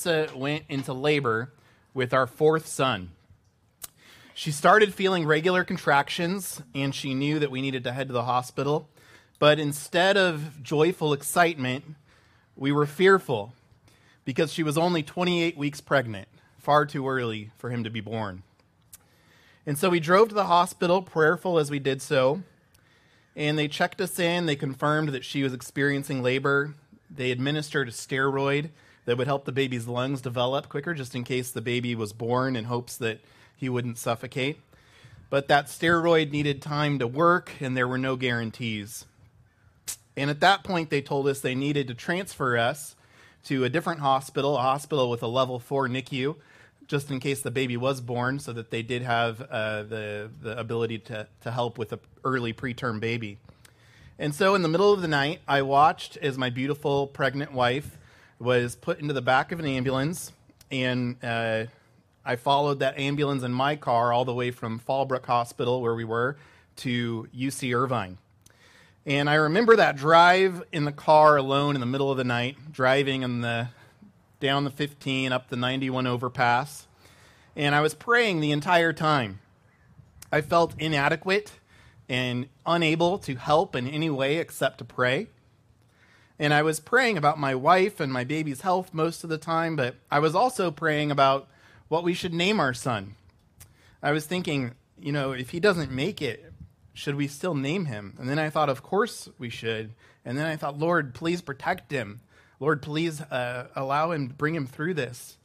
Melissa went into labor with our fourth son. She started feeling regular contractions, and she knew that we needed to head to the hospital. But instead of joyful excitement, we were fearful because she was only 28 weeks pregnant, far too early for him to be born. And so we drove to the hospital, prayerful as we did so, and they checked us in. They confirmed that she was experiencing labor. They administered a steroid that would help the baby's lungs develop quicker, just in case the baby was born, in hopes that he wouldn't suffocate. But that steroid needed time to work, and there were no guarantees. And at that point, they told us they needed to transfer us to a different hospital, a hospital with a level 4 NICU, just in case the baby was born, so that they did have the ability to help with an early preterm baby. And so in the middle of the night, I watched as my beautiful pregnant wife was put into the back of an ambulance, and I followed that ambulance in my car all the way from Fallbrook Hospital, where we were, to UC Irvine. And I remember that drive in the car alone in the middle of the night, driving down the 15 up the 91 overpass. And I was praying the entire time. I felt inadequate and unable to help in any way except to pray. And I was praying about my wife and my baby's health most of the time, but I was also praying about what we should name our son. I was thinking, if he doesn't make it, should we still name him? And then I thought, of course we should. And then I thought, Lord, please protect him. Lord, please allow him, bring him through this.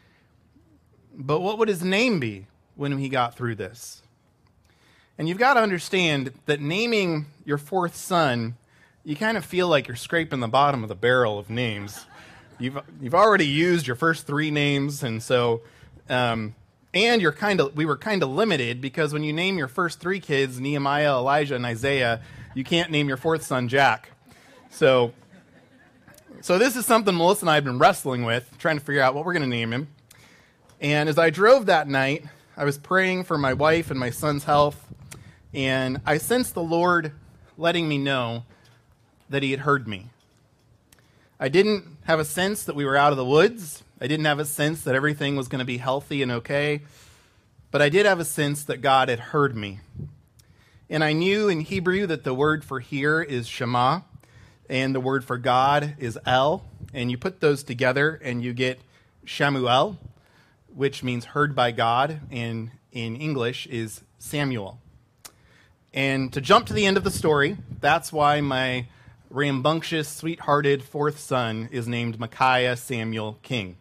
But what would his name be when he got through this? And you've got to understand that naming your fourth son, you kind of feel like you're scraping the bottom of the barrel of names. You've already used your first 3 names, and so and we were kind of limited, because when you name your first 3 kids, Nehemiah, Elijah, and Isaiah, you can't name your fourth son Jack. So this is something Melissa and I have been wrestling with, trying to figure out what we're going to name him. And as I drove that night, I was praying for my wife and my son's health, and I sensed the Lord letting me know that he had heard me. I didn't have a sense that we were out of the woods. I didn't have a sense that everything was going to be healthy and okay, but I did have a sense that God had heard me. And I knew in Hebrew that the word for hear is Shema, and the word for God is El, and you put those together and you get Shamuel, which means heard by God, and in English is Samuel. And to jump to the end of the story, that's why my rambunctious, sweet-hearted fourth son is named Micaiah Samuel King.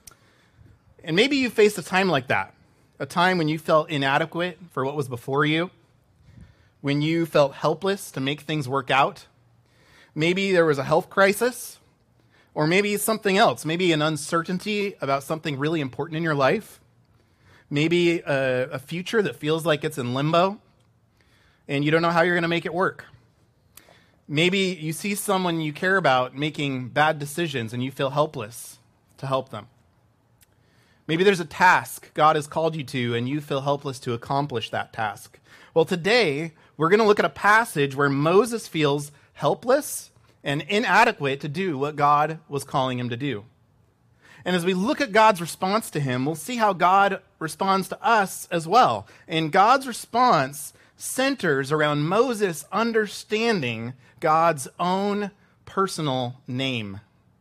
And maybe you faced a time like that, a time when you felt inadequate for what was before you, when you felt helpless to make things work out. Maybe there was a health crisis, or maybe something else, maybe an uncertainty about something really important in your life, maybe a future that feels like it's in limbo, and you don't know how you're going to make it work. Maybe you see someone you care about making bad decisions and you feel helpless to help them. Maybe there's a task God has called you to and you feel helpless to accomplish that task. Well, today we're going to look at a passage where Moses feels helpless and inadequate to do what God was calling him to do. And as we look at God's response to him, we'll see how God responds to us as well. And God's response centers around Moses understanding God's own personal name.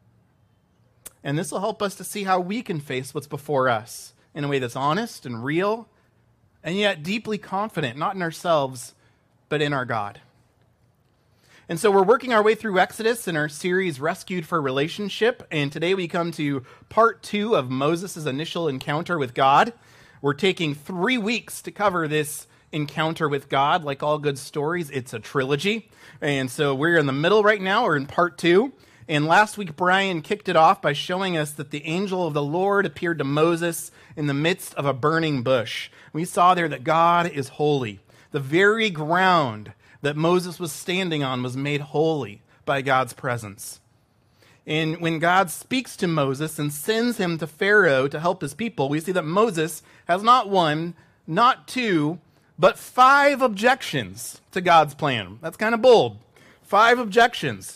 And this will help us to see how we can face what's before us in a way that's honest and real, and yet deeply confident, not in ourselves, but in our God. And so we're working our way through Exodus in our series, Rescued for Relationship, and today we come to part 2 of Moses' initial encounter with God. We're taking 3 weeks to cover this encounter with God. Like all good stories, it's a trilogy. And so we're in the middle right now. We're in part 2. And last week, Brian kicked it off by showing us that the angel of the Lord appeared to Moses in the midst of a burning bush. We saw there that God is holy. The very ground that Moses was standing on was made holy by God's presence. And when God speaks to Moses and sends him to Pharaoh to help his people, we see that Moses has not 1, not 2, but 5 objections to God's plan. That's kind of bold. 5 objections.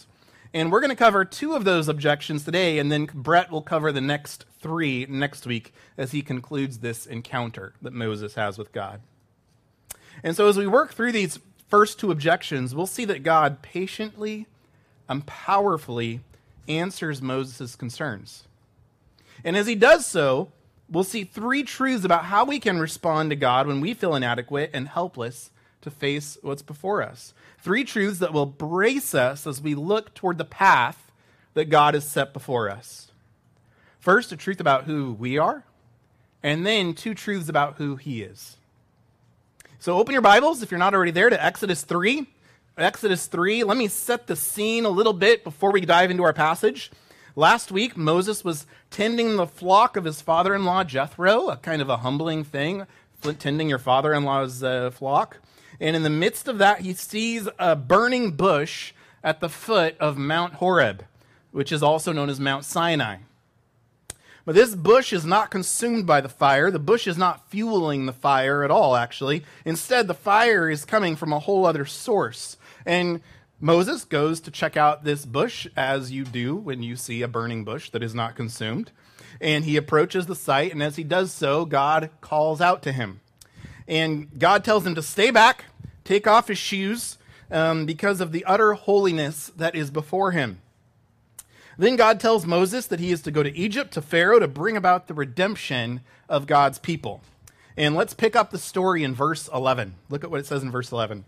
And we're going to cover 2 of those objections today, and then Brett will cover the next 3 next week as he concludes this encounter that Moses has with God. And so as we work through these first 2 objections, we'll see that God patiently and powerfully answers Moses' concerns. And as he does so, we'll see 3 truths about how we can respond to God when we feel inadequate and helpless to face what's before us. 3 truths that will brace us as we look toward the path that God has set before us. First, a truth about who we are, and then 2 truths about who he is. So open your Bibles, if you're not already there, to Exodus 3. Exodus 3, let me set the scene a little bit before we dive into our passage. Last week, Moses was tending the flock of his father-in-law, Jethro, a kind of a humbling thing, tending your father-in-law's flock. And in the midst of that, he sees a burning bush at the foot of Mount Horeb, which is also known as Mount Sinai. But this bush is not consumed by the fire. The bush is not fueling the fire at all, actually. Instead, the fire is coming from a whole other source. And Moses goes to check out this bush, as you do when you see a burning bush that is not consumed. And he approaches the site, and as he does so, God calls out to him. And God tells him to stay back, take off his shoes, because of the utter holiness that is before him. Then God tells Moses that he is to go to Egypt, to Pharaoh, to bring about the redemption of God's people. And let's pick up the story in verse 11. Look at what it says in verse 11.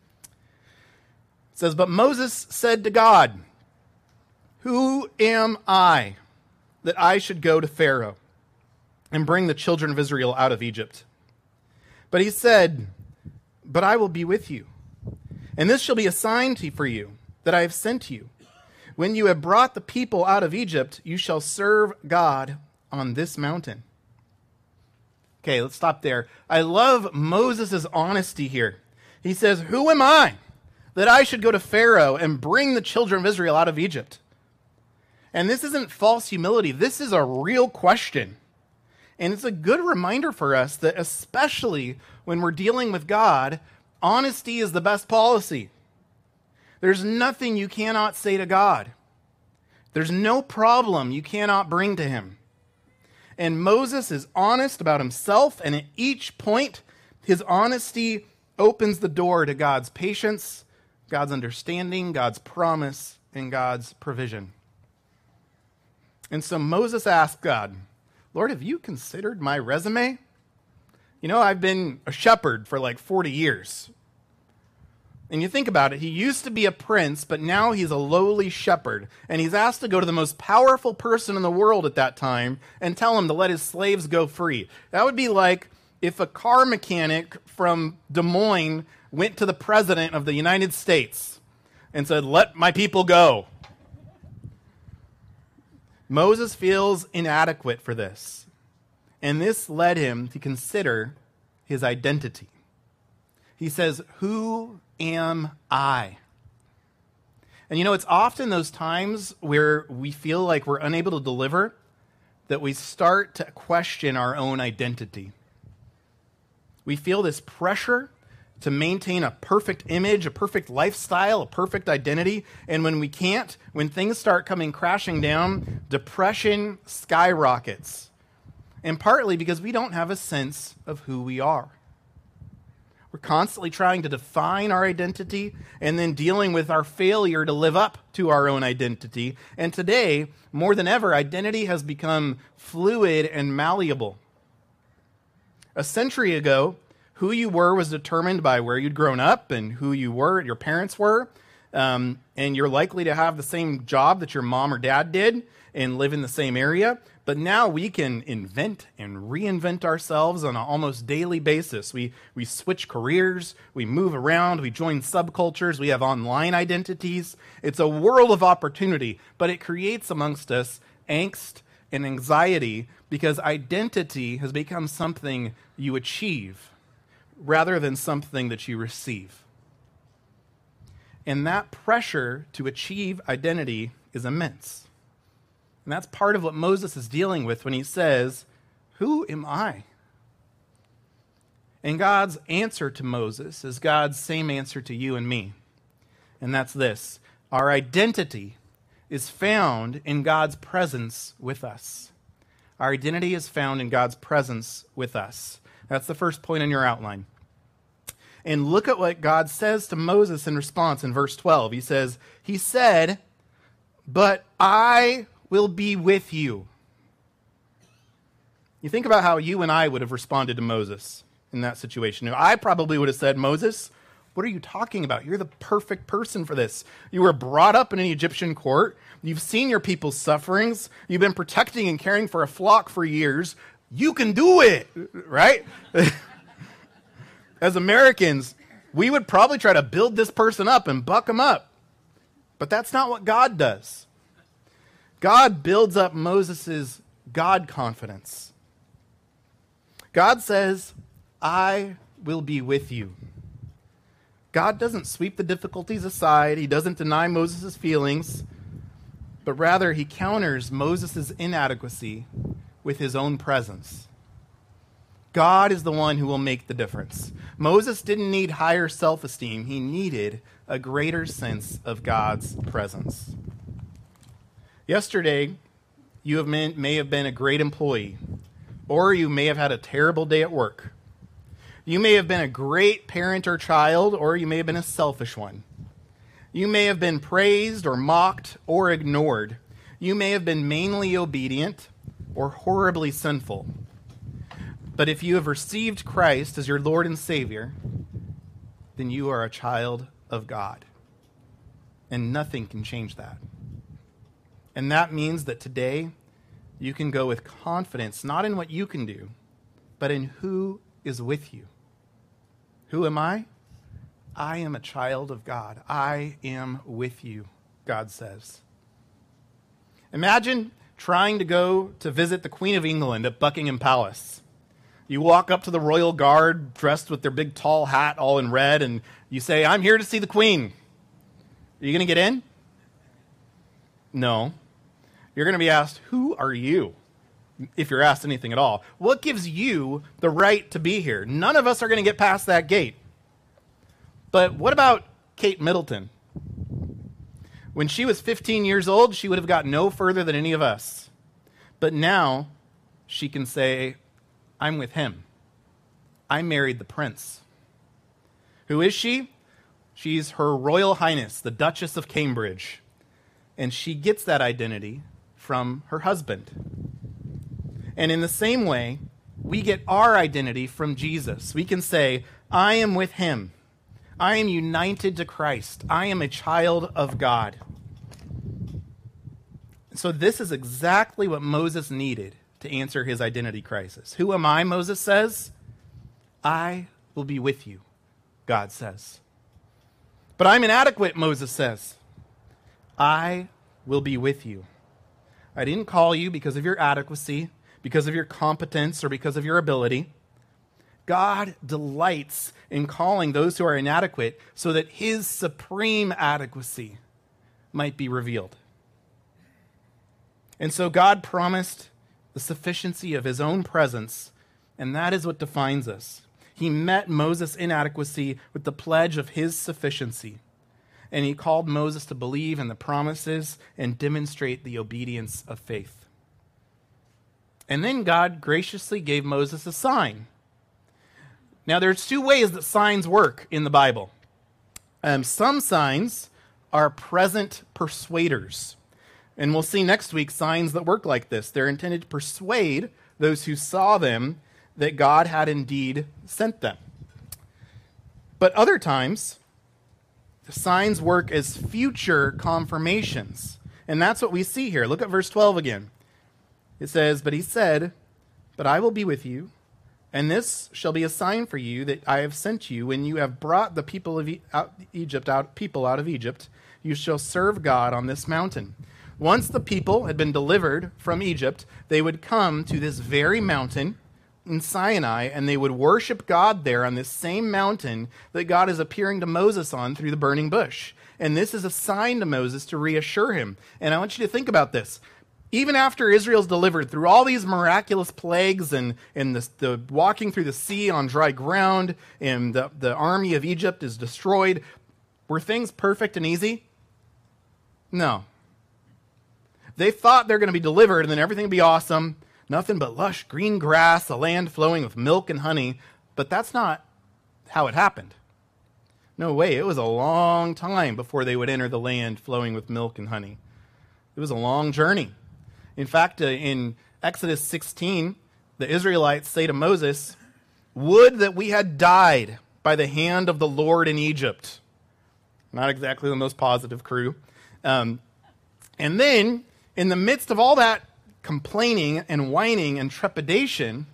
It says, "But Moses said to God, 'Who am I that I should go to Pharaoh and bring the children of Israel out of Egypt?' But he said, 'But I will be with you, and this shall be a sign for you that I have sent you. When you have brought the people out of Egypt, you shall serve God on this mountain.'" Okay, let's stop there. I love Moses' honesty here. He says, "Who am I that I should go to Pharaoh and bring the children of Israel out of Egypt?" And this isn't false humility. This is a real question. And it's a good reminder for us that especially when we're dealing with God, honesty is the best policy. There's nothing you cannot say to God. There's no problem you cannot bring to him. And Moses is honest about himself, and at each point, his honesty opens the door to God's patience, God's understanding, God's promise, and God's provision. And so Moses asked God, "Lord, have you considered my resume? You know, I've been a shepherd for like 40 years. And you think about it, he used to be a prince, but now he's a lowly shepherd. And he's asked to go to the most powerful person in the world at that time and tell him to let his slaves go free. That would be like if a car mechanic from Des Moines went to the president of the United States and said, "Let my people go." Moses feels inadequate for this. And this led him to consider his identity. He says, "Who am I?" And you know, it's often those times where we feel like we're unable to deliver that we start to question our own identity. We feel this pressure to maintain a perfect image, a perfect lifestyle, a perfect identity. And when we can't, when things start coming crashing down, depression skyrockets. And partly because we don't have a sense of who we are. We're constantly trying to define our identity and then dealing with our failure to live up to our own identity. And today, more than ever, identity has become fluid and malleable. A century ago, who you were was determined by where you'd grown up and who you were, your parents were. And you're likely to have the same job that your mom or dad did and live in the same area. But now we can invent and reinvent ourselves on an almost daily basis. We switch careers, we move around, we join subcultures, we have online identities. It's a world of opportunity, but it creates amongst us angst and anxiety because identity has become something you achieve rather than something that you receive. And that pressure to achieve identity is immense. And that's part of what Moses is dealing with when he says, "Who am I?" And God's answer to Moses is God's same answer to you and me. And that's this: our identity is found in God's presence with us. Our identity is found in God's presence with us. That's the first point in your outline. And look at what God says to Moses in response in verse 12. He said, "But I will be with you." You think about how you and I would have responded to Moses in that situation. I probably would have said, "Moses, what are you talking about? You're the perfect person for this. You were brought up in an Egyptian court. You've seen your people's sufferings. You've been protecting and caring for a flock for years. You can do it," right? As Americans, we would probably try to build this person up and buck them up. But that's not what God does. God builds up Moses' God confidence. God says, "I will be with you." God doesn't sweep the difficulties aside. He doesn't deny Moses' feelings, but rather he counters Moses' inadequacy with his own presence. God is the one who will make the difference. Moses didn't need higher self-esteem. He needed a greater sense of God's presence. Yesterday, you may have been a great employee, or you may have had a terrible day at work. You may have been a great parent or child, or you may have been a selfish one. You may have been praised or mocked or ignored. You may have been mainly obedient or horribly sinful. But if you have received Christ as your Lord and Savior, then you are a child of God. And nothing can change that. And that means that today you can go with confidence, not in what you can do, but in who is with you. Who am I? I am a child of God. I am with you, God says. Imagine trying to go to visit the Queen of England at Buckingham Palace. You walk up to the royal guard dressed with their big tall hat all in red, and you say, "I'm here to see the Queen." Are you going to get in? No. You're going to be asked, "Who are you?" If you're asked anything at all. What gives you the right to be here? None of us are going to get past that gate. But what about Kate Middleton? When she was 15 years old, she would have got no further than any of us. But now she can say, "I'm with him. I married the prince." Who is she? She's Her Royal Highness, the Duchess of Cambridge. And she gets that identity from her husband. And in the same way, we get our identity from Jesus. We can say, "I am with him. I am united to Christ. I am a child of God." So this is exactly what Moses needed to answer his identity crisis. Who am I, Moses says? I will be with you, God says. But I'm inadequate, Moses says. I will be with you. I didn't call you because of your adequacy, because of your competence, or because of your ability. God delights in calling those who are inadequate so that his supreme adequacy might be revealed. And so God promised the sufficiency of his own presence, and that is what defines us. He met Moses' inadequacy with the pledge of his sufficiency, and he called Moses to believe in the promises and demonstrate the obedience of faith. And then God graciously gave Moses a sign. Now, there's two ways that signs work in the Bible. Some signs are present persuaders. And we'll see next week signs that work like this. They're intended to persuade those who saw them that God had indeed sent them. But other times, the signs work as future confirmations. And that's what we see here. Look at verse 12 again. It says, "But he said, 'But I will be with you, and this shall be a sign for you that I have sent you. When you have brought the people of Egypt out of Egypt, you shall serve God on this mountain.'" Once the people had been delivered from Egypt, they would come to this very mountain in Sinai, and they would worship God there on this same mountain that God is appearing to Moses on through the burning bush. And this is a sign to Moses to reassure him. And I want you to think about this. Even after Israel's delivered through all these miraculous plagues and the walking through the sea on dry ground, and the army of Egypt is destroyed, were things perfect and easy? No. They thought they're going to be delivered and then everything would be awesome. Nothing but lush green grass, a land flowing with milk and honey. But that's not how it happened. No way. It was a long time before they would enter the land flowing with milk and honey. It was a long journey. In fact, in Exodus 16, the Israelites say to Moses, "Would that we had died by the hand of the Lord in Egypt." Not exactly the most positive crew. And then, in the midst of all that complaining and whining and trepidation,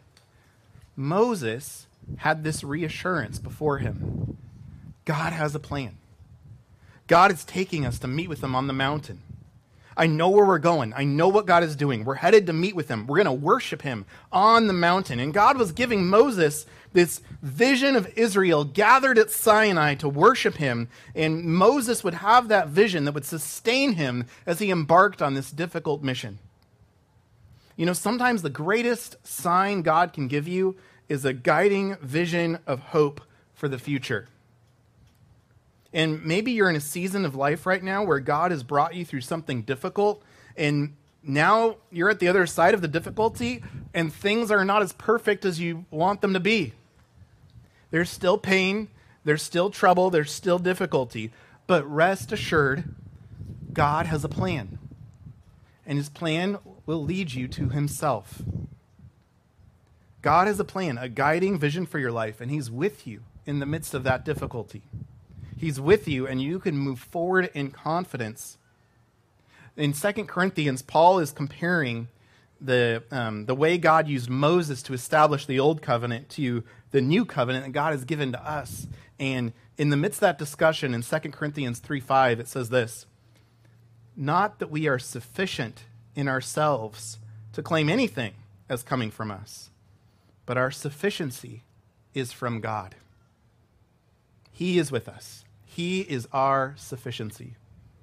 Moses had this reassurance before him. God has a plan. God is taking us to meet with him on the mountain. I know where we're going. I know what God is doing. We're headed to meet with him. We're going to worship him on the mountain. And God was giving Moses this vision of Israel gathered at Sinai to worship him. And Moses would have that vision that would sustain him as he embarked on this difficult mission. You know, sometimes the greatest sign God can give you is a guiding vision of hope for the future. And maybe you're in a season of life right now where God has brought you through something difficult, and now you're at the other side of the difficulty, and things are not as perfect as you want them to be. There's still pain, there's still trouble, there's still difficulty, but rest assured, God has a plan, and his plan will lead you to himself. God has a plan, a guiding vision for your life, and he's with you in the midst of that difficulty. He's with you, and you can move forward in confidence. In 2 Corinthians, Paul is comparing the way God used Moses to establish the old covenant to the new covenant that God has given to us. And in the midst of that discussion, in 2 Corinthians 3:5, it says this, "Not that we are sufficient in ourselves to claim anything as coming from us, but our sufficiency is from God." He is with us. He is our sufficiency.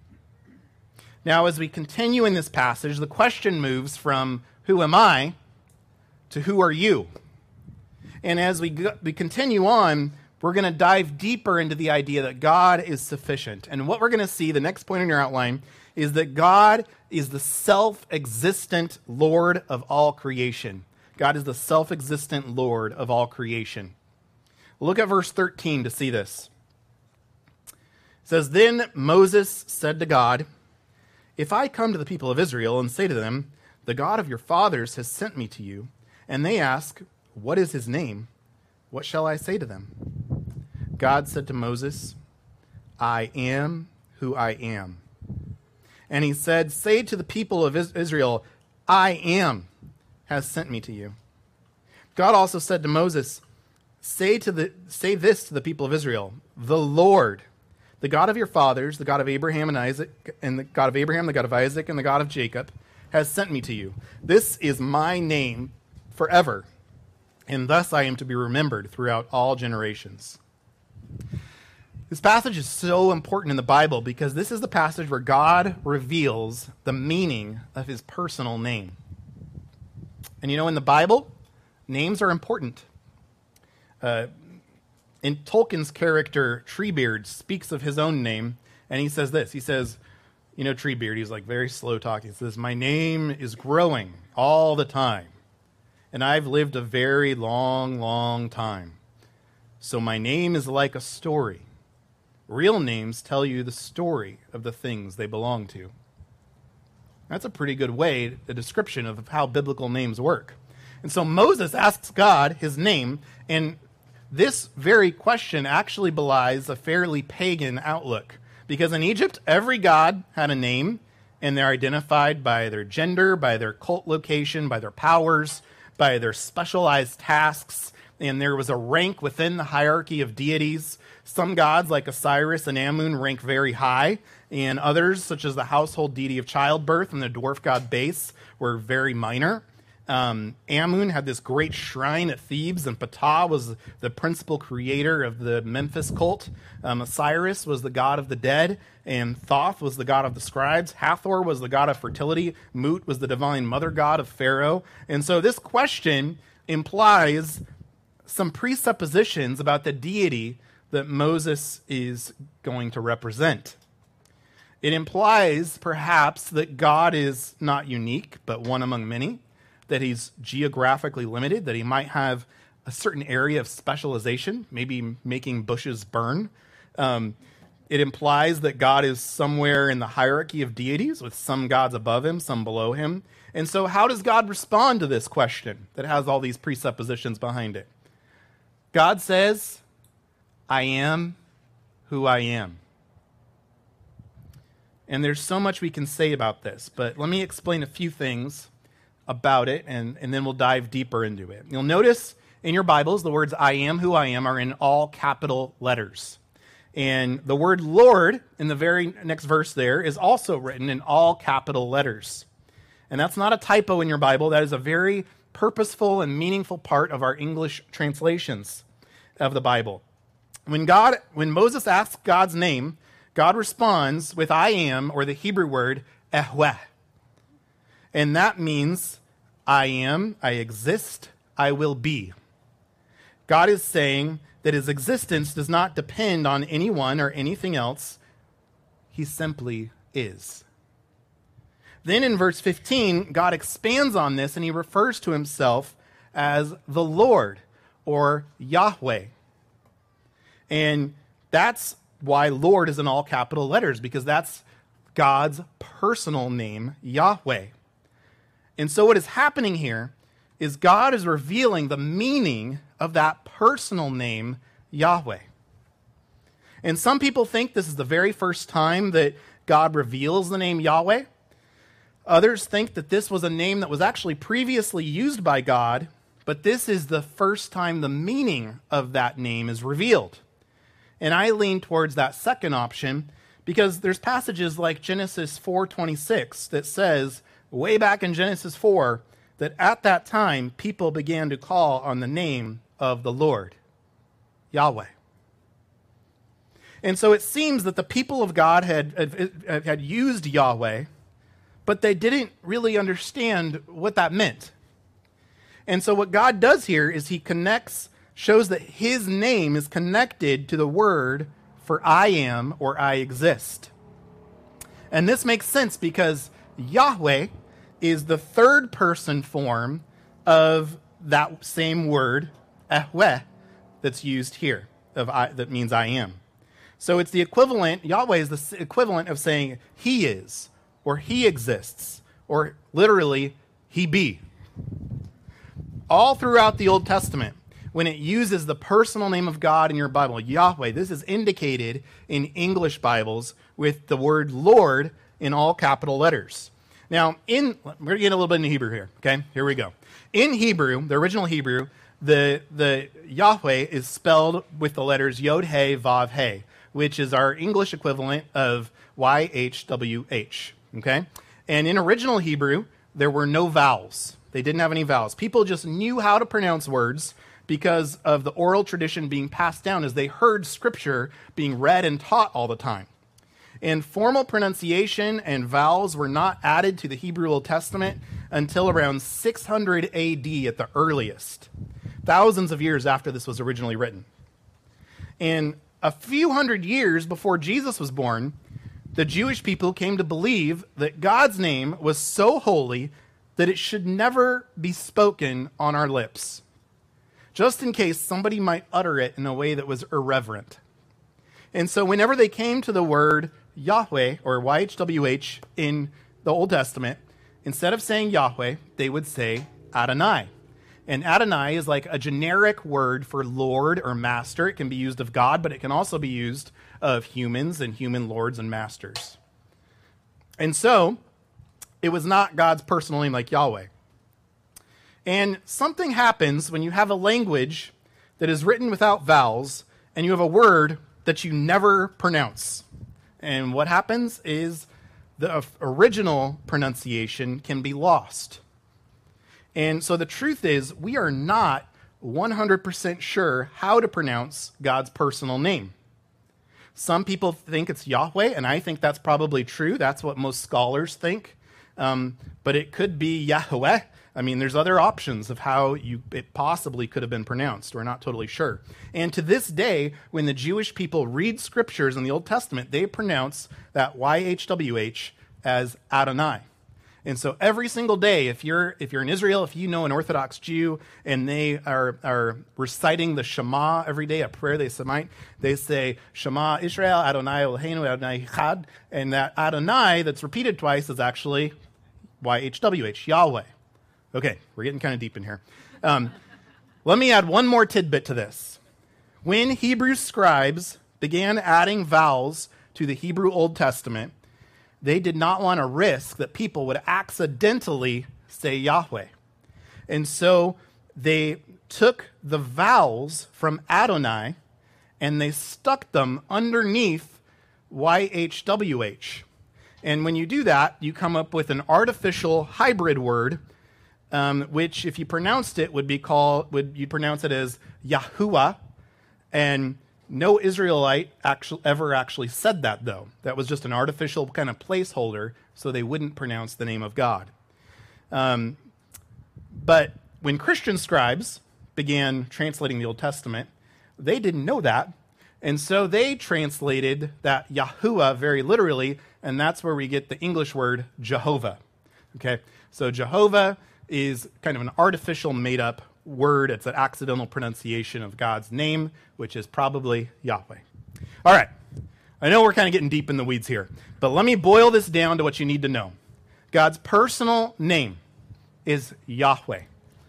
Now, as we continue in this passage, the question moves from who am I to who are you? And as we continue on, we're going to dive deeper into the idea that God is sufficient. And what we're going to see, the next point in your outline, is that God is the self-existent Lord of all creation. God is the self-existent Lord of all creation. Look at verse 13 to see this. It says, "Then Moses said to God, 'If I come to the people of Israel and say to them, the God of your fathers has sent me to you, and they ask, what is his name? What shall I say to them?' God said to Moses, 'I am who I am.' And he said, 'Say to the people of Israel, I am has sent me to you.' God also said to Moses, Say this to the people of Israel, the Lord, the God of your fathers, the God of Abraham and Isaac, and the God of Abraham, the God of Isaac, and the God of Jacob, has sent me to you. This is my name forever, and thus I am to be remembered throughout all generations." This passage is so important in the Bible because this is the passage where God reveals the meaning of his personal name. And you know, in the Bible, names are important. In Tolkien's character, Treebeard, speaks of his own name, and he says this. He says, you know, Treebeard, he's like very slow talking. He says, "My name is growing all the time, and I've lived a very long, long time. So my name is like a story. Real names tell you the story of the things they belong to." That's a pretty good way, a description of how biblical names work. And so Moses asks God his name, and this very question actually belies a fairly pagan outlook. Because in Egypt, every god had a name, and they're identified by their gender, by their cult location, by their powers, by their specialized tasks, and there was a rank within the hierarchy of deities. Some gods, like Osiris and Amun, rank very high, and others, such as the household deity of childbirth and the dwarf god Base, were very minor. Amun had this great shrine at Thebes, and Ptah was the principal creator of the Memphis cult. Osiris was the god of the dead, and Thoth was the god of the scribes. Hathor was the god of fertility. Mut was the divine mother god of Pharaoh. And so this question implies some presuppositions about the deity that Moses is going to represent. It implies, perhaps, that God is not unique, but one among many, that he's geographically limited, that he might have a certain area of specialization, maybe making bushes burn. It implies that God is somewhere in the hierarchy of deities, with some gods above him, some below him. And so how does God respond to this question that has all these presuppositions behind it? God says, I am who I am. And there's so much we can say about this, but let me explain a few things about it, and then we'll dive deeper into it. You'll notice in your Bibles the words I am who I am are in all capital letters. And the word Lord in the very next verse there is also written in all capital letters. And that's not a typo in your Bible. That is a very purposeful and meaningful part of our English translations of the Bible. When Moses asks God's name, God responds with I am, or the Hebrew word ehweh. And that means I am, I exist, I will be. God is saying that his existence does not depend on anyone or anything else. He simply is. Then in verse 15, God expands on this and he refers to himself as the Lord, or Yahweh. And that's why Lord is in all capital letters, because that's God's personal name, Yahweh. And so what is happening here is God is revealing the meaning of that personal name, Yahweh. And some people think this is the very first time that God reveals the name Yahweh. Others think that this was a name that was actually previously used by God, but this is the first time the meaning of that name is revealed. And I lean towards that second option because there's passages like Genesis 4:26 that says, way back in Genesis 4, that at that time people began to call on the name of the Lord, Yahweh. And so it seems that the people of God had used Yahweh, but they didn't really understand what that meant. And so what God does here is he shows that his name is connected to the word for I am, or I exist. And this makes sense because Yahweh is the third person form of that same word, ehweh, that's used here, that means I am. So it's the equivalent, Yahweh is the equivalent of saying he is, or he exists, or literally, he be. All throughout the Old Testament, when it uses the personal name of God in your Bible, Yahweh, this is indicated in English Bibles with the word Lord in all capital letters. Now, we're going to get a little bit into Hebrew here, okay? Here we go. In Hebrew, the original Hebrew, the Yahweh is spelled with the letters Yod, He, Vav, He, which is our English equivalent of YHWH, okay? And in original Hebrew, there were no vowels. They didn't have any vowels. People just knew how to pronounce words because of the oral tradition being passed down as they heard Scripture being read and taught all the time. And formal pronunciation and vowels were not added to the Hebrew Old Testament until around 600 AD at the earliest, thousands of years after this was originally written. And a few hundred years before Jesus was born, the Jewish people came to believe that God's name was so holy that it should never be spoken on our lips, just in case somebody might utter it in a way that was irreverent. And so whenever they came to the word Yahweh, or YHWH, in the Old Testament, instead of saying Yahweh, they would say Adonai. And Adonai is like a generic word for Lord or master. It can be used of God, but it can also be used of humans and human lords and masters. And so, it was not God's personal name like Yahweh. And something happens when you have a language that is written without vowels, and you have a word that you never pronounce. And what happens is the original pronunciation can be lost. And so the truth is, we are not 100% sure how to pronounce God's personal name. Some people think it's Yahweh, and I think that's probably true. That's what most scholars think. But it could be Yahweh, I mean, there's other options of how it possibly could have been pronounced. We're not totally sure. And to this day, when the Jewish people read scriptures in the Old Testament, they pronounce that YHWH as Adonai. And so every single day, if you're in Israel, if you know an Orthodox Jew, and they are reciting the Shema every day, a prayer they say, Shema Israel, Adonai Eloheinu, Adonai Echad, and that Adonai that's repeated twice is actually YHWH, Yahweh. Okay, we're getting kind of deep in here. Let me add one more tidbit to this. When Hebrew scribes began adding vowels to the Hebrew Old Testament, they did not want to risk that people would accidentally say Yahweh. And so they took the vowels from Adonai and they stuck them underneath YHWH. And when you do that, you come up with an artificial hybrid word, which if you pronounced it you'd pronounce it as Yahuwah. And no Israelite ever actually said that, though. That was just an artificial kind of placeholder so they wouldn't pronounce the name of God. But when Christian scribes began translating the Old Testament, they didn't know that. And so they translated that Yahuwah very literally, and that's where we get the English word Jehovah. Okay, so Jehovah is kind of an artificial made-up word. It's an accidental pronunciation of God's name, which is probably Yahweh. All right. I know we're kind of getting deep in the weeds here, but let me boil this down to what you need to know. God's personal name is Yahweh,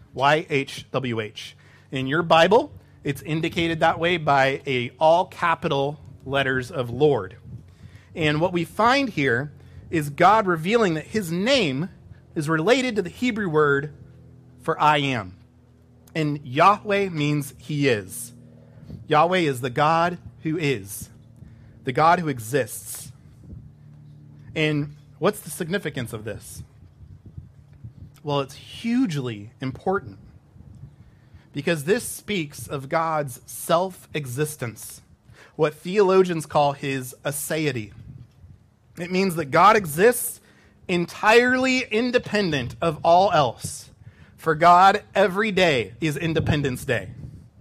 YHWH. In your Bible, it's indicated that way by all capital letters of Lord. And what we find here is God revealing that his name is related to the Hebrew word for I am. And Yahweh means he is. Yahweh is the God who is, the God who exists. And what's the significance of this? Well, it's hugely important because this speaks of God's self-existence, what theologians call his aseity. It means that God exists entirely independent of all else. For God, every day is Independence Day.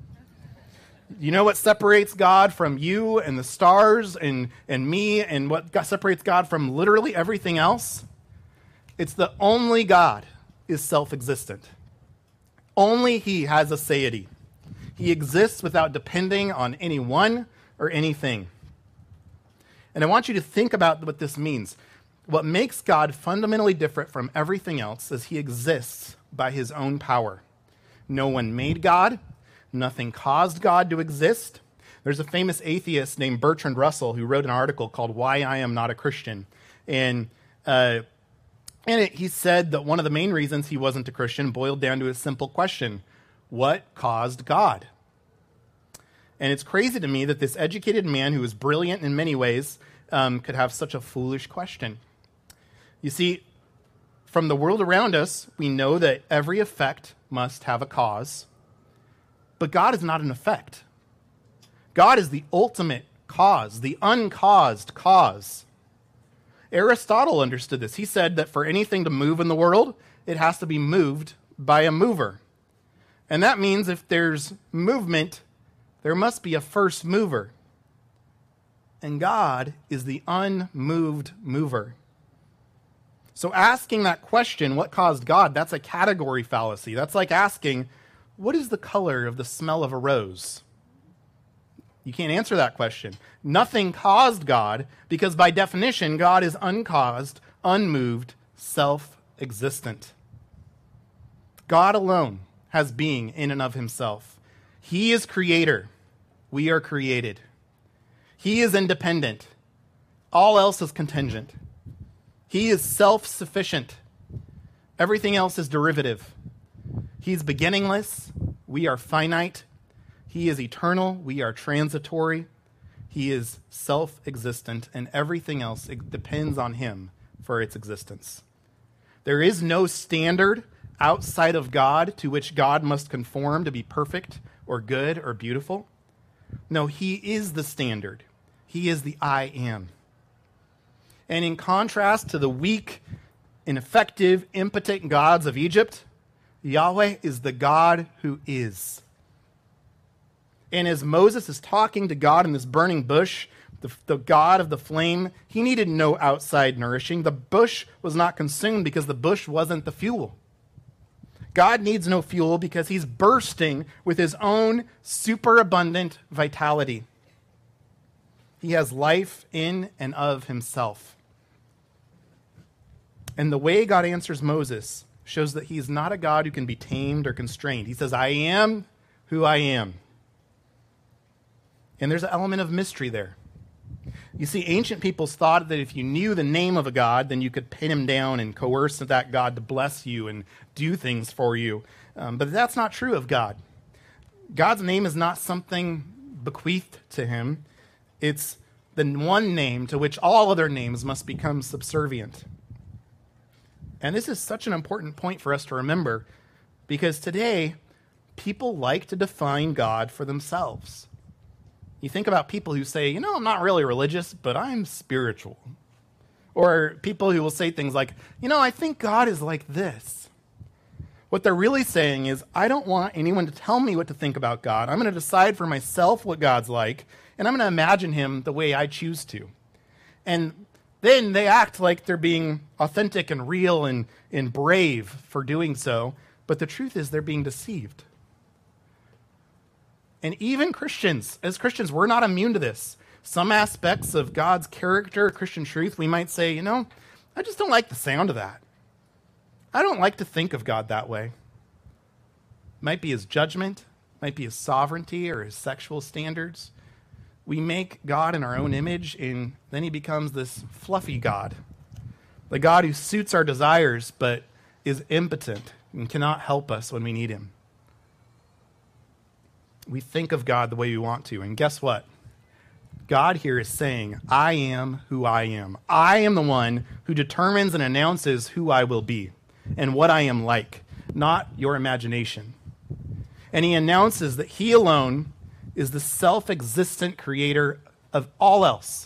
You know what separates God from you and the stars and me, and what separates God from literally everything else? It's that only God is self-existent. Only he has aseity. He exists without depending on anyone or anything. And I want you to think about what this means. What makes God fundamentally different from everything else is he exists by his own power. No one made God. Nothing caused God to exist. There's a famous atheist named Bertrand Russell who wrote an article called Why I Am Not a Christian. And in it, he said that one of the main reasons he wasn't a Christian boiled down to a simple question: what caused God? And it's crazy to me that this educated man who is brilliant in many ways could have such a foolish question. You see, from the world around us, we know that every effect must have a cause. But God is not an effect. God is the ultimate cause, the uncaused cause. Aristotle understood this. He said that for anything to move in the world, it has to be moved by a mover. And that means if there's movement, there must be a first mover. And God is the unmoved mover. So asking that question, what caused God, that's a category fallacy. That's like asking, what is the color of the smell of a rose? You can't answer that question. Nothing caused God because by definition, God is uncaused, unmoved, self-existent. God alone has being in and of himself. He is creator. We are created. He is independent. All else is contingent. He is self-sufficient. Everything else is derivative. He's beginningless. We are finite. He is eternal. We are transitory. He is self-existent, and everything else depends on him for its existence. There is no standard outside of God to which God must conform to be perfect or good or beautiful. No, he is the standard. He is the I am. And in contrast to the weak, ineffective, impotent gods of Egypt, Yahweh is the God who is. And as Moses is talking to God in this burning bush, the God of the flame, he needed no outside nourishing. The bush was not consumed because the bush wasn't the fuel. God needs no fuel because he's bursting with his own superabundant vitality. He has life in and of himself. And the way God answers Moses shows that he's not a God who can be tamed or constrained. He says, I am who I am. And there's an element of mystery there. You see, ancient peoples thought that if you knew the name of a god, then you could pin him down and coerce that god to bless you and do things for you. But that's not true of God. God's name is not something bequeathed to him. It's the one name to which all other names must become subservient. And this is such an important point for us to remember, because today, people like to define God for themselves. You think about people who say, I'm not really religious, but I'm spiritual. Or people who will say things like, I think God is like this. What they're really saying is, I don't want anyone to tell me what to think about God. I'm going to decide for myself what God's like, and I'm going to imagine him the way I choose to. And then they act like they're being authentic and real and brave for doing so, but the truth is they're being deceived. And even Christians, as Christians, we're not immune to this. Some aspects of God's character, Christian truth, we might say, I just don't like the sound of that. I don't like to think of God that way. Might be his judgment, might be his sovereignty or his sexual standards. We make God in our own image, and then he becomes this fluffy God. The God who suits our desires, but is impotent and cannot help us when we need him. We think of God the way we want to, and guess what? God here is saying, I am who I am. I am the one who determines and announces who I will be and what I am like, not your imagination. And he announces that he alone is the self-existent creator of all else.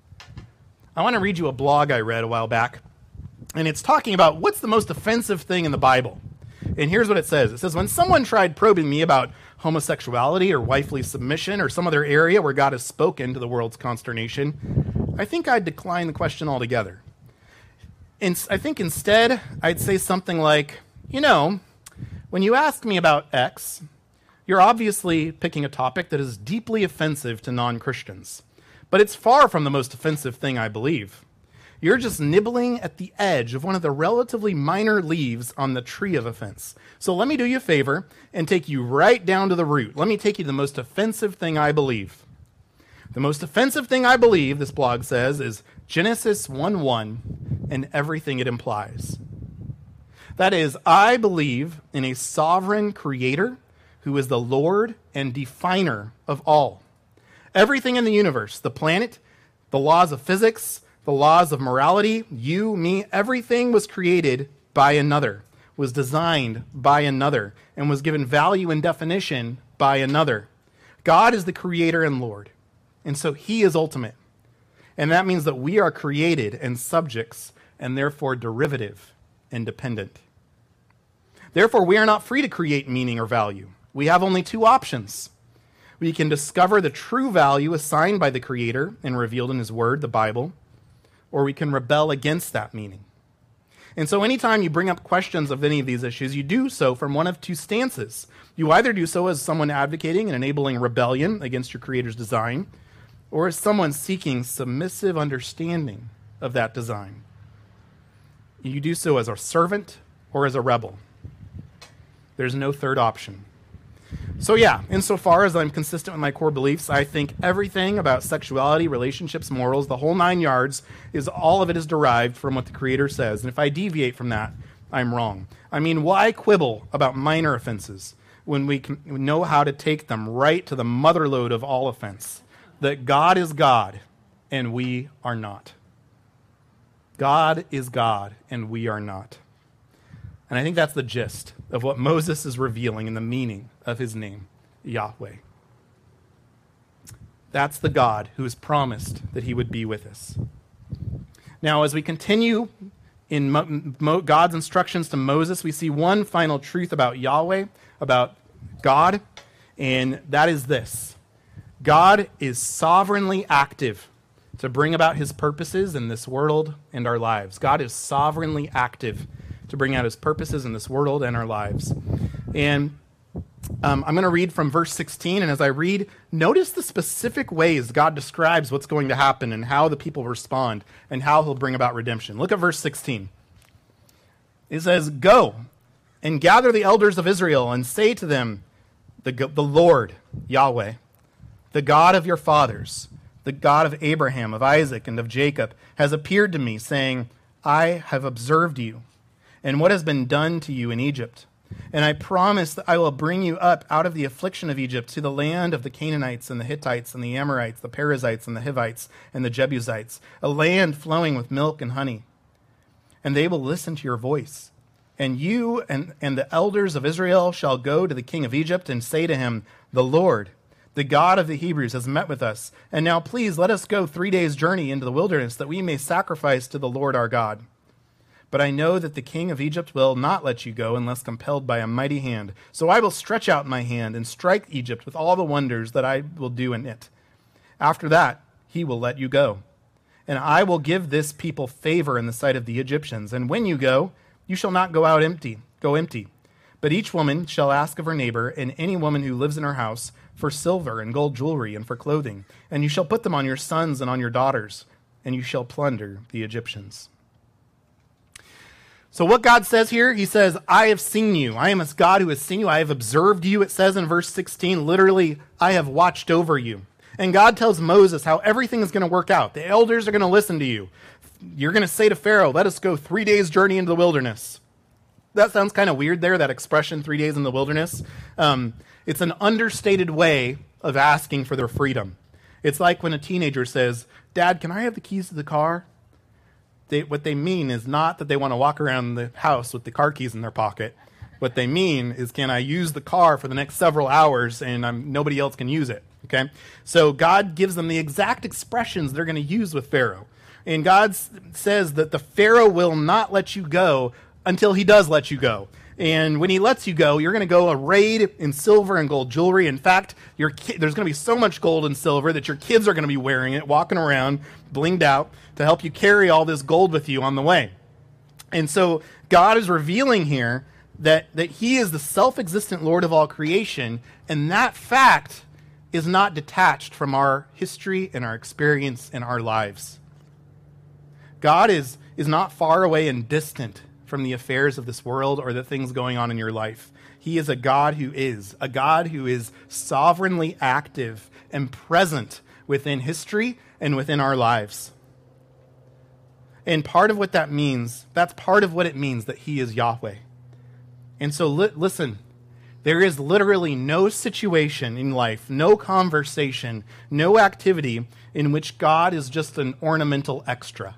I want to read you a blog I read a while back, and it's talking about what's the most offensive thing in the Bible. And here's what it says. It says, when someone tried probing me about homosexuality or wifely submission or some other area where God has spoken to the world's consternation, I think I'd decline the question altogether. And I think instead I'd say something like, when you ask me about X, you're obviously picking a topic that is deeply offensive to non-Christians. But it's far from the most offensive thing I believe. You're just nibbling at the edge of one of the relatively minor leaves on the tree of offense. So let me do you a favor and take you right down to the root. Let me take you to the most offensive thing I believe. The most offensive thing I believe, this blog says, is Genesis 1:1 and everything it implies. That is, I believe in a sovereign creator who is the Lord and definer of all. Everything in the universe, the planet, the laws of physics, the laws of morality, you, me, everything was created by another, was designed by another, and was given value and definition by another. God is the creator and Lord, and so he is ultimate. And that means that we are created and subjects, and therefore derivative and dependent. Therefore, we are not free to create meaning or value. We have only two options. We can discover the true value assigned by the Creator and revealed in his word, the Bible, or we can rebel against that meaning. And so anytime you bring up questions of any of these issues, you do so from one of two stances. You either do so as someone advocating and enabling rebellion against your Creator's design, or as someone seeking submissive understanding of that design. You do so as a servant or as a rebel. There's no third option. So yeah, insofar as I'm consistent with my core beliefs, I think everything about sexuality, relationships, morals, the whole 9 yards, all of it is derived from what the Creator says. And if I deviate from that, I'm wrong. I mean, why quibble about minor offenses when we can know how to take them right to the motherlode of all offense? That God is God and we are not. God is God and we are not. And I think that's the gist of what Moses is revealing in the meaning of his name, Yahweh. That's the God who has promised that he would be with us. Now, as we continue in God's instructions to Moses, we see one final truth about Yahweh, about God, and that is this. God is sovereignly active to bring about his purposes in this world and our lives. God is sovereignly active to bring out his purposes in this world and our lives. And I'm going to read from verse 16, and as I read, notice the specific ways God describes what's going to happen and how the people respond and how he'll bring about redemption. Look at verse 16. It says, "Go and gather the elders of Israel and say to them, the Lord, Yahweh, the God of your fathers, the God of Abraham, of Isaac, and of Jacob, has appeared to me, saying, I have observed you, and what has been done to you in Egypt. And I promise that I will bring you up out of the affliction of Egypt to the land of the Canaanites and the Hittites and the Amorites, the Perizzites and the Hivites and the Jebusites, a land flowing with milk and honey. And they will listen to your voice. And you and the elders of Israel shall go to the king of Egypt and say to him, the Lord, the God of the Hebrews, has met with us. And now please let us go 3 days' journey into the wilderness that we may sacrifice to the Lord our God. But I know that the king of Egypt will not let you go unless compelled by a mighty hand. So I will stretch out my hand and strike Egypt with all the wonders that I will do in it. After that, he will let you go. And I will give this people favor in the sight of the Egyptians. And when you go, you shall not go empty. But each woman shall ask of her neighbor, and any woman who lives in her house, for silver and gold jewelry and for clothing. And you shall put them on your sons and on your daughters, and you shall plunder the Egyptians." So what God says here, he says, I have seen you. I am a God who has seen you. I have observed you, it says in verse 16. Literally, I have watched over you. And God tells Moses how everything is going to work out. The elders are going to listen to you. You're going to say to Pharaoh, let us go 3 days' journey into the wilderness. That sounds kind of weird there, that expression, 3 days in the wilderness. It's an understated way of asking for their freedom. It's like when a teenager says, Dad, can I have the keys to the car? What they mean is not that they want to walk around the house with the car keys in their pocket. What they mean is, can I use the car for the next several hours and nobody else can use it? Okay? So God gives them the exact expressions they're going to use with Pharaoh. And God says that the Pharaoh will not let you go until he does let you go. And when he lets you go, you're going to go arrayed in silver and gold jewelry. In fact, there's going to be so much gold and silver that your kids are going to be wearing it, walking around, blinged out, to help you carry all this gold with you on the way. And so God is revealing here that he is the self-existent Lord of all creation, and that fact is not detached from our history and our experience in our lives. God is not far away and distant from the affairs of this world or the things going on in your life. He is a God who is sovereignly active and present within history and within our lives. And part of what that means, that's part of what it means that he is Yahweh. And so listen, there is literally no situation in life, no conversation, no activity in which God is just an ornamental extra.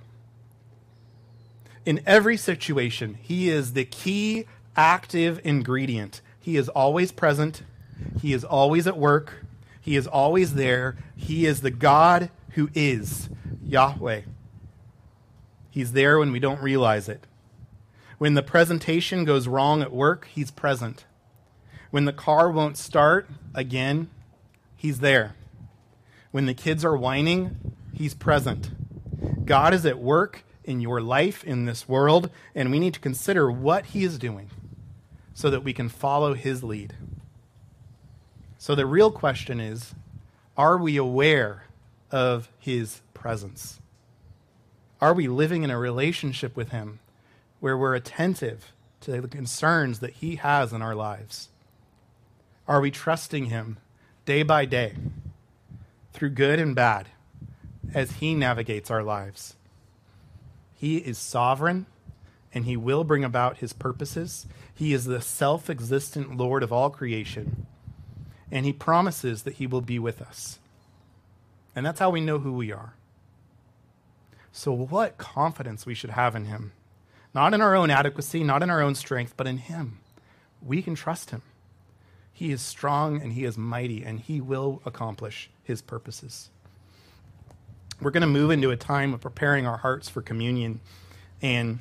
In every situation, he is the key active ingredient. He is always present. He is always at work. He is always there. He is the God who is Yahweh. He's there when we don't realize it. When the presentation goes wrong at work, he's present. When the car won't start, again, he's there. When the kids are whining, he's present. God is at work in your life, in this world, and we need to consider what he is doing so that we can follow his lead. So the real question is, are we aware of his presence? Are we living in a relationship with him where we're attentive to the concerns that he has in our lives? Are we trusting him day by day through good and bad as he navigates our lives? He is sovereign, and he will bring about his purposes. He is the self-existent Lord of all creation, and he promises that he will be with us. And that's how we know who we are. So what confidence we should have in him. Not in our own adequacy, not in our own strength, but in him. We can trust him. He is strong and he is mighty, and he will accomplish his purposes. We're going to move into a time of preparing our hearts for communion. And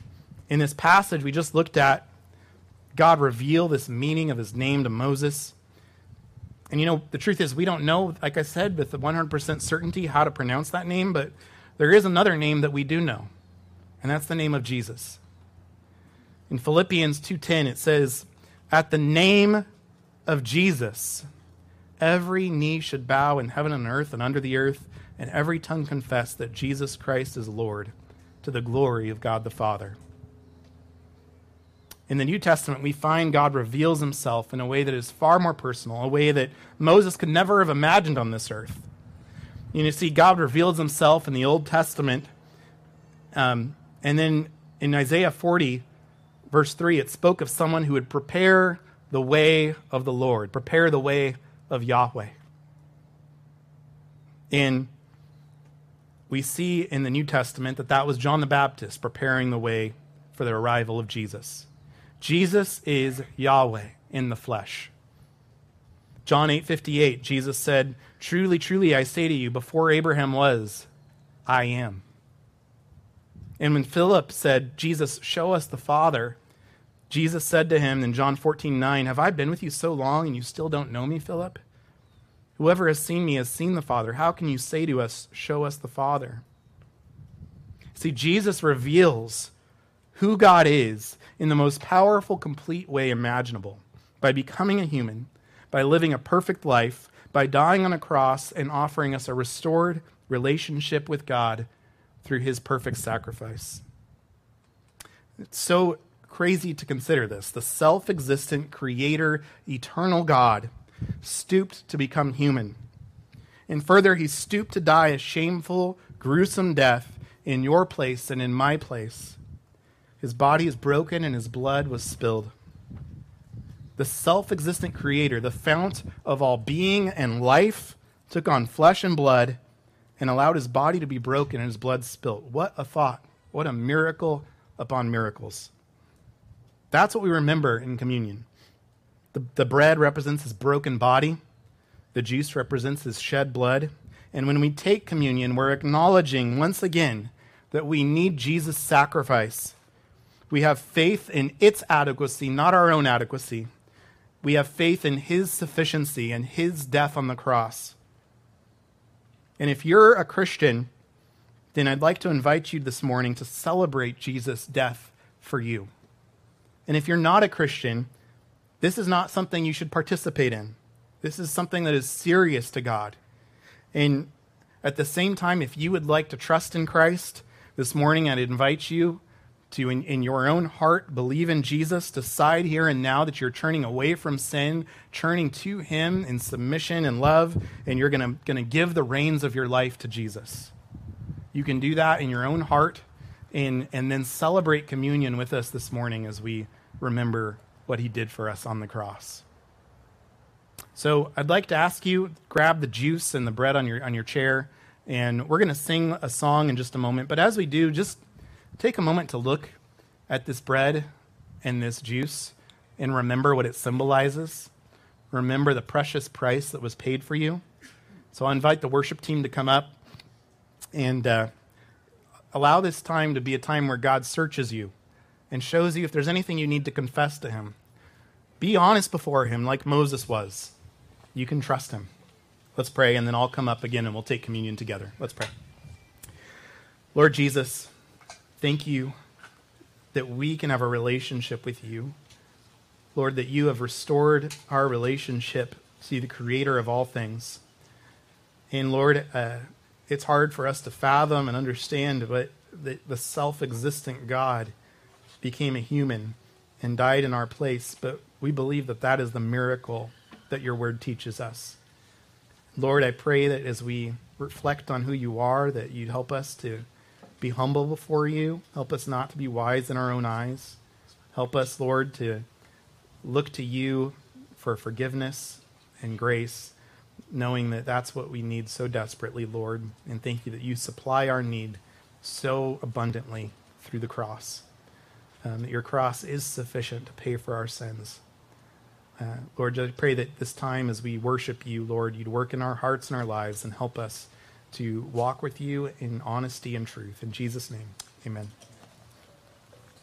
In this passage we just looked at, God reveal this meaning of his name to Moses. And the truth is we don't know, like I said, with 100% certainty how to pronounce that name, but there is another name that we do know, and that's the name of Jesus. In Philippians 2:10 it says, "At the name of Jesus, every knee should bow in heaven and earth and under the earth, and every tongue confess that Jesus Christ is Lord, to the glory of God the Father." In the New Testament, we find God reveals himself in a way that is far more personal, a way that Moses could never have imagined on this earth. You see, God reveals himself in the Old Testament, and then in Isaiah 40, verse 3, it spoke of someone who would prepare the way of the Lord, prepare the way of Yahweh. And we see in the New Testament that was John the Baptist preparing the way for the arrival of Jesus. Jesus is Yahweh in the flesh. John 8:58, Jesus said, "Truly, truly, I say to you, before Abraham was, I am." And when Philip said, "Jesus, show us the Father," Jesus said to him in John 14:9, "Have I been with you so long and you still don't know me, Philip? Whoever has seen me has seen the Father. How can you say to us, 'Show us the Father'?" See, Jesus reveals who God is in the most powerful, complete way imaginable by becoming a human, by living a perfect life, by dying on a cross and offering us a restored relationship with God through his perfect sacrifice. It's so crazy to consider this. The self-existent creator, eternal God stooped to become human. And further, he stooped to die a shameful, gruesome death in your place and in my place. His body is broken and his blood was spilled. The self-existent creator, the fount of all being and life, took on flesh and blood and allowed his body to be broken and his blood spilt. What a thought. What a miracle upon miracles. That's what we remember in communion. The bread represents his broken body. The juice represents his shed blood. And when we take communion, we're acknowledging once again that we need Jesus' sacrifice. We have faith in its adequacy, not our own adequacy. We have faith in his sufficiency and his death on the cross. And if you're a Christian, then I'd like to invite you this morning to celebrate Jesus' death for you. And if you're not a Christian, this is not something you should participate in. This is something that is serious to God. And at the same time, if you would like to trust in Christ, this morning I'd invite you to, in your own heart, believe in Jesus, decide here and now that you're turning away from sin, turning to him in submission and love, and you're going to give the reins of your life to Jesus. You can do that in your own heart and then celebrate communion with us this morning as we remember what he did for us on the cross. So I'd like to ask you, grab the juice and the bread on your chair, and we're going to sing a song in just a moment. But as we do, just take a moment to look at this bread and this juice and remember what it symbolizes. Remember the precious price that was paid for you. So I invite the worship team to come up and allow this time to be a time where God searches you and shows you if there's anything you need to confess to him. Be honest before him like Moses was. You can trust him. Let's pray, and then I'll come up again and we'll take communion together. Let's pray. Lord Jesus, thank you that we can have a relationship with you. Lord, that you have restored our relationship to the creator of all things. And Lord, it's hard for us to fathom and understand, but the self-existent God became a human and died in our place. But we believe that that is the miracle that your word teaches us. Lord, I pray that as we reflect on who you are, that you'd help us to be humble before you. Help us not to be wise in our own eyes. Help us, Lord, to look to you for forgiveness and grace, knowing that that's what we need so desperately, Lord. And thank you that you supply our need so abundantly through the cross, that your cross is sufficient to pay for our sins. Lord, I pray that this time as we worship you, Lord, you'd work in our hearts and our lives and help us to walk with you in honesty and truth. In Jesus' name, amen.